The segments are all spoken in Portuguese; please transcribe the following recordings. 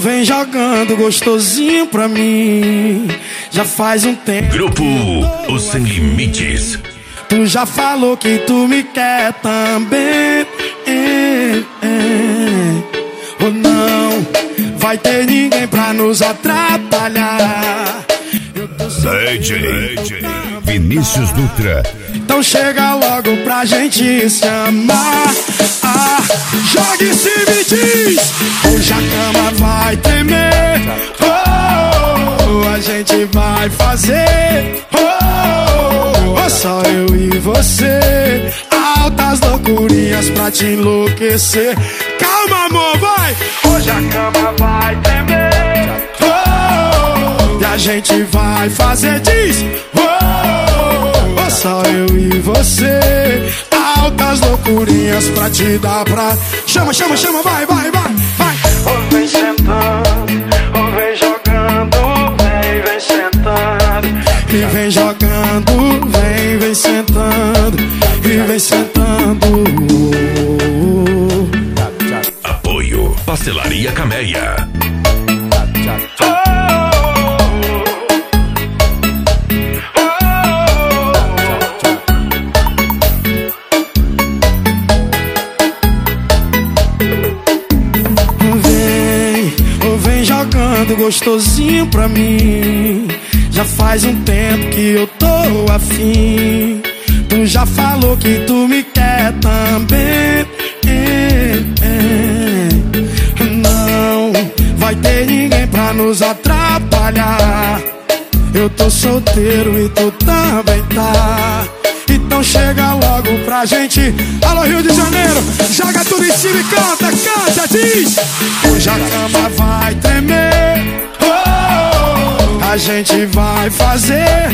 vem jogando gostosinho pra mim. Já faz um tempo. Grupo Os Sem Limites. Tu já falou que tu me quer também. Ou não vai ter ninguém pra nos atrapalhar. DJ Vinícius Dutra. Então chega logo pra gente se amar. Joga e se me diz. Hoje a cama vai tremer. A gente vai fazer. Só eu e você. Altas loucurinhas pra te enlouquecer. Calma, amor, vai. Hoje a cama vai tremer. E a gente vai fazer, diz. Só eu e você. Altas loucurinhas pra te dar pra... Chama, chama, chama, vai, vai, vai, vai. Vem sentando, vem jogando, vem sentando. E vem jogando, vem sentando. E vem sentando. Apoio Pastelaria Camélia. Gostosinho pra mim. Já faz um tempo que eu tô afim. Tu já falou que tu me quer também. Não vai ter ninguém pra nos atrapalhar. Eu tô solteiro e tu também tá. Então chega logo pra gente. Alô, Rio de Janeiro, joga tudo em cima e canta, canta, diz. Hoje a cama vai tremer. A gente vai fazer.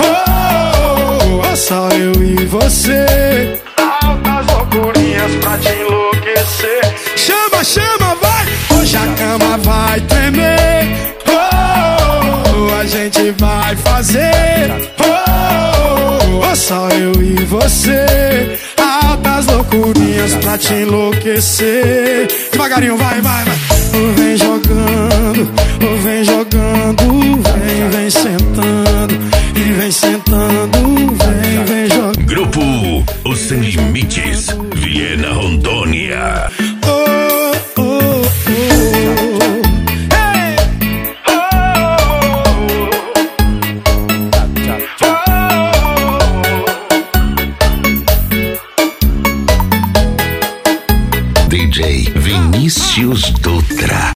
Só eu e você. Altas loucurinhas pra te enlouquecer. Chama, chama, vai. Hoje a cama vai tremer. A gente vai fazer. Só eu e você. Altas loucurinhas pra te enlouquecer. Devagarinho, vai, vai, vai. Vem jogando, vem jogando. Vem sentando. E vem sentando. Vem jogando. Grupo Os Sem Limites, Viena, Rondônia. DJ Vinícius Dutra.